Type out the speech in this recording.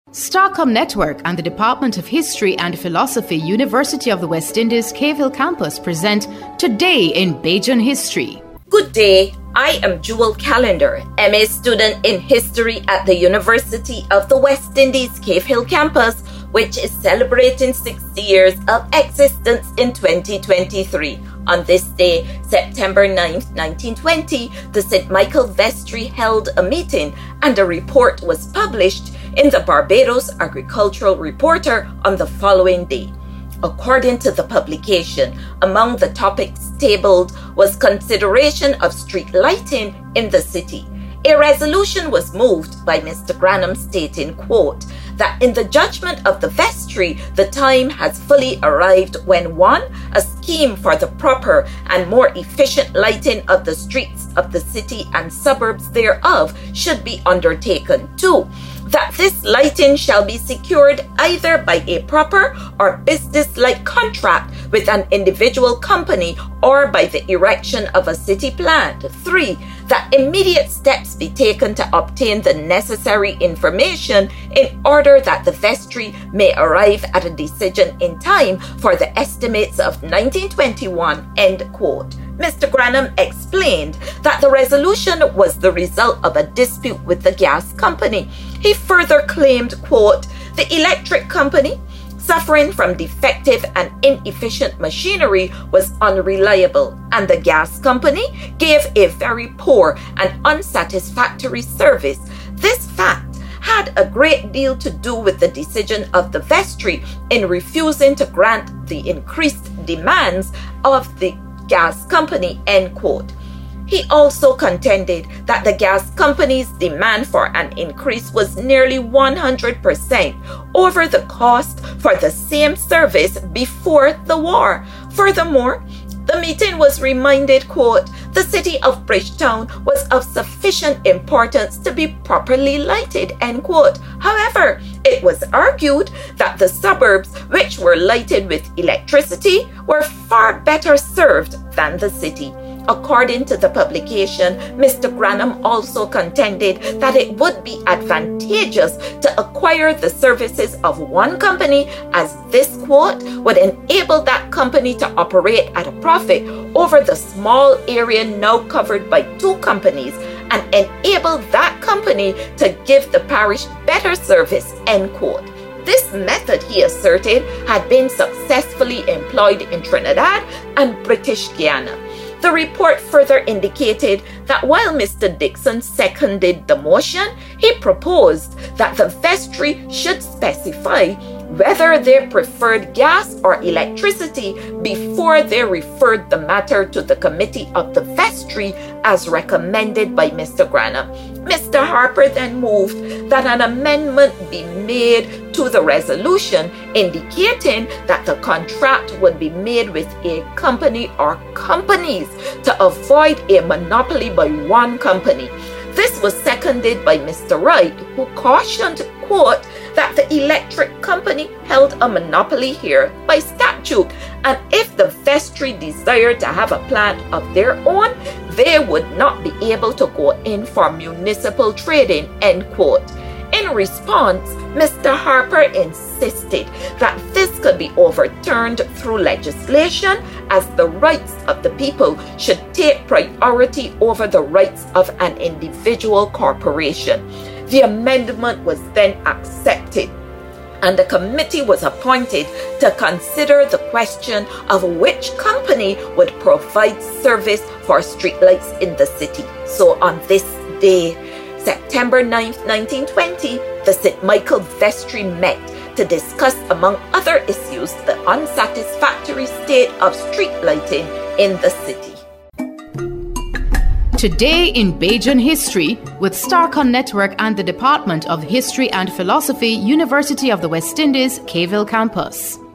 Starcom Network and the Department of History and Philosophy, University of the West Indies, Cave Hill Campus present Today in Bajan History. Good day, I am Jewel Calendar, MA student in History at the University of the West Indies, Cave Hill Campus, which is celebrating 60 years of existence in 2023. On this day, September 9th, 1920, the St. Michael Vestry held a meeting and a report was published in the Barbados Agricultural Reporter on the following day. According to the publication, among the topics tabled was consideration of street lighting in the city. A resolution was moved by Mr. Granham stating, quote, that in the judgment of the vestry, the time has fully arrived when 1. A scheme for the proper and more efficient lighting of the streets of the city and suburbs thereof should be undertaken. 2. That this lighting shall be secured either by a proper or business-like contract with an individual company or by the erection of a city plan. 3. That immediate steps be taken to obtain the necessary information in order that the vestry may arrive at a decision in time for the estimates of 1921, end quote. Mr. Granham explained that the resolution was the result of a dispute with the gas company. He further claimed, quote, the electric company, suffering from defective and inefficient machinery, was unreliable, and the gas company gave a very poor and unsatisfactory service. This fact had a great deal to do with the decision of the vestry in refusing to grant the increased demands of the gas company, end quote. He also contended that the gas company's demand for an increase was nearly 100% over the cost for the same service before the war. Furthermore, the meeting was reminded, quote, the city of Bridgetown was of sufficient importance to be properly lighted, end quote. However, it was argued that the suburbs, which were lighted with electricity, were far better served than the city. According to the publication, Mr. Granham also contended that it would be advantageous to acquire the services of one company, as this, quote, would enable that company to operate at a profit over the small area now covered by two companies and enable that company to give the parish better service, end quote. This method, he asserted, had been successfully employed in Trinidad and British Guiana. The report further indicated that while Mr. Dixon seconded the motion, he proposed that the vestry should specify whether they preferred gas or electricity before they referred the matter to the committee of the vestry as recommended by Mr. Granham. Mr. Harper then moved that an amendment be made to the resolution indicating that the contract would be made with a company or companies to avoid a monopoly by one company. This was seconded by Mr. Wright, who cautioned, quote, that the electric company held a monopoly here by statute, and if the vestry desired to have a plant of their own, they would not be able to go in for municipal trading, end quote. In response, Mr. Harper insisted that this could be overturned through legislation, as the rights of the people should take priority over the rights of an individual corporation. The amendment was then accepted, and a committee was appointed to consider the question of which company would provide service for streetlights in the city. So on this day, September 9th, 1920, the St. Michael Vestry met to discuss, among other issues, the unsatisfactory state of street lighting in the city. Today in Bajan History with Starcom Network and the Department of History and Philosophy, University of the West Indies, Cave Hill Campus.